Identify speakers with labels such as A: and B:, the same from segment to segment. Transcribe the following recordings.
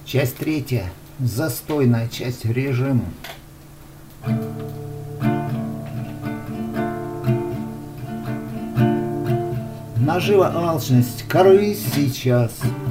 A: Часть третья. Застойная часть режима. Нажива алчность, корысть сейчас.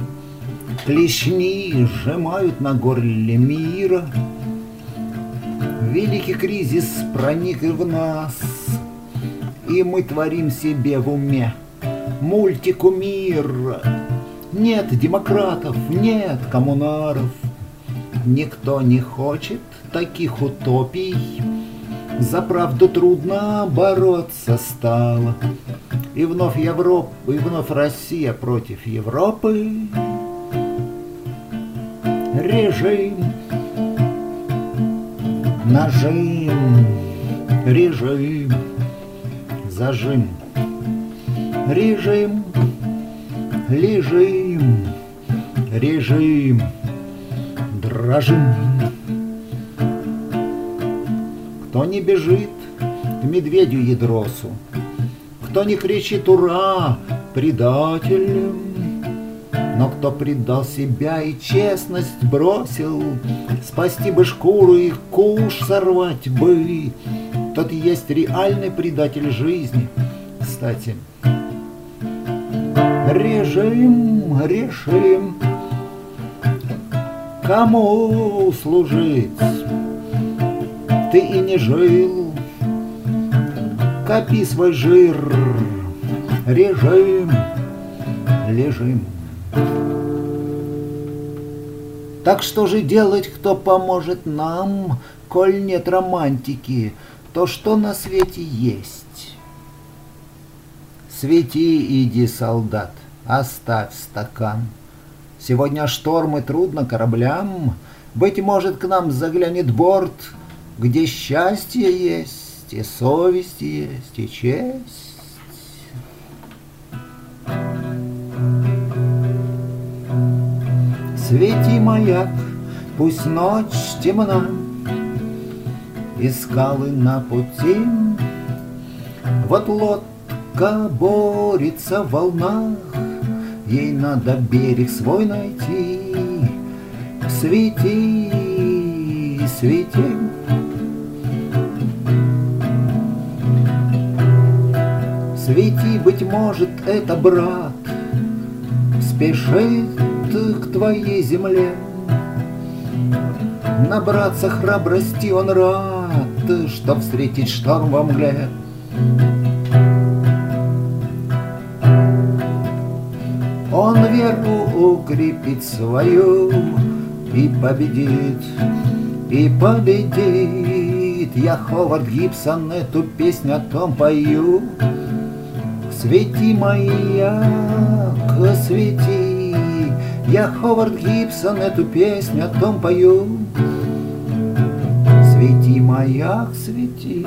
A: Клешни сжимают на горле мира. Великий кризис проник и в нас, и мы творим себе в уме мультику мира. Нет демократов, нет коммунаров. Никто не хочет таких утопий. За правду трудно бороться стало. И вновь Россия против Европы. Режим, нажим, режим, зажим, режим, лежим, режим, дрожим. Кто не бежит к медведю Ядросу, кто не кричит «Ура!» предателям, но кто предал себя и честность бросил, спасти бы шкуру и куш сорвать бы, тот есть реальный предатель жизни. Кстати, режим, решим, кому служить? Ты и не жил, копи свой жир, режим, лежим. Так что же делать, кто поможет нам, коль нет романтики, то что на свете есть? Свети, иди, солдат, оставь стакан. Сегодня шторм и трудно кораблям, быть может, к нам заглянет борт, где счастье есть, и совесть есть, и честь. Свети, маяк, пусть ночь темна, и скалы на пути. Вот лодка борется в волнах, ей надо берег свой найти. Свети, свети. Свети, быть может, это брат спешит к твоей земле. Набраться храбрости он рад, чтоб встретить шторм во мгле. Он веру укрепит свою и победит, и победит. Я Ховард Гибсон эту песню о том пою. Свети, маяк, свети, я Ховард Гибсон эту песню о том пою. Свети, маяк, свети.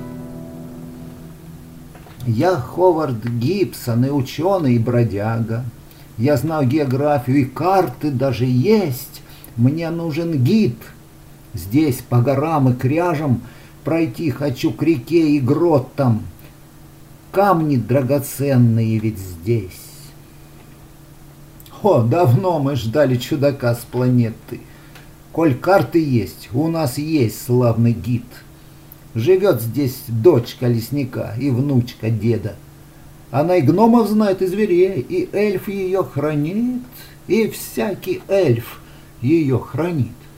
A: Я Ховард Гибсон и ученый, и бродяга. Я знаю географию, и карты даже есть. Мне нужен гид. Здесь по горам и кряжам пройти хочу к реке и гротам. Камни драгоценные ведь здесь. О, давно мы ждали чудака с планеты. Коль карты есть, у нас есть славный гид. Живет здесь дочка лесника и внучка деда. Она и гномов знает, и зверей, и эльф ее хранит, и всякий эльф ее хранит.